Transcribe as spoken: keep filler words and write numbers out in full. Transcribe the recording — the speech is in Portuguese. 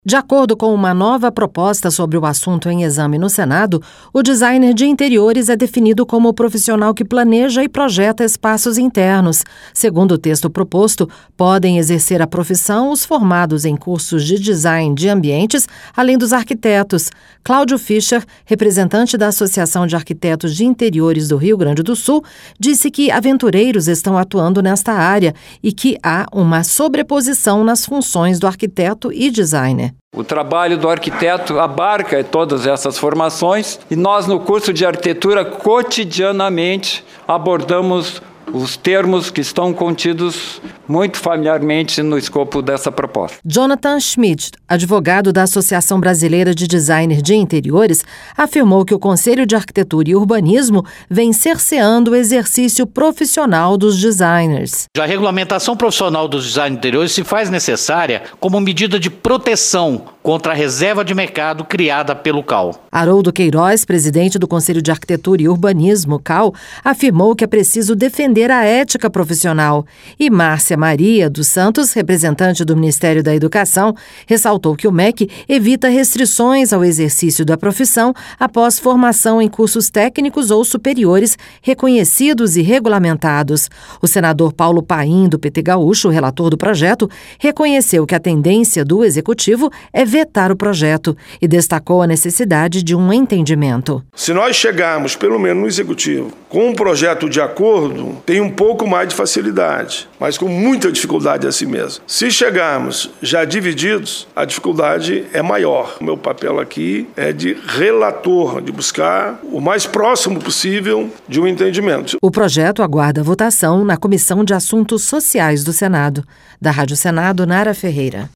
De acordo com uma nova proposta sobre o assunto em exame no Senado, o designer de interiores é definido como o profissional que planeja e projeta espaços internos. Segundo o texto proposto, podem exercer a profissão os formados em cursos de design de ambientes, além dos arquitetos. Cláudio Fischer, representante da Associação de Arquitetos de Interiores do Rio Grande do Sul, disse que aventureiros estão atuando nesta área e que há uma sobreposição nas funções do arquiteto e designer. O trabalho do arquiteto abarca todas essas formações e nós, no curso de arquitetura, cotidianamente abordamos os termos que estão contidos muito familiarmente no escopo dessa proposta. Jonathan Schmidt, advogado da Associação Brasileira de Designer de Interiores, afirmou que o Conselho de Arquitetura e Urbanismo vem cerceando o exercício profissional dos designers. A regulamentação profissional dos designers de interiores se faz necessária como medida de proteção contra a reserva de mercado criada pelo C A U. Haroldo Queiroz, presidente do Conselho de Arquitetura e Urbanismo, C A U, afirmou que é preciso defender a ética profissional. E Márcia Maria dos Santos, representante do Ministério da Educação, ressaltou que o M E C evita restrições ao exercício da profissão após formação em cursos técnicos ou superiores reconhecidos e regulamentados. O senador Paulo Paim, do P T Gaúcho, relator do projeto, reconheceu que a tendência do Executivo é vetar o projeto e destacou a necessidade de um entendimento. Se nós chegarmos, pelo menos no Executivo, com um projeto de acordo, tem um pouco mais de facilidade, mas com muita dificuldade assim mesmo. Se chegarmos já divididos, a dificuldade é maior. O meu papel aqui é de relator, de buscar o mais próximo possível de um entendimento. O projeto aguarda votação na Comissão de Assuntos Sociais do Senado. Da Rádio Senado, Nara Ferreira.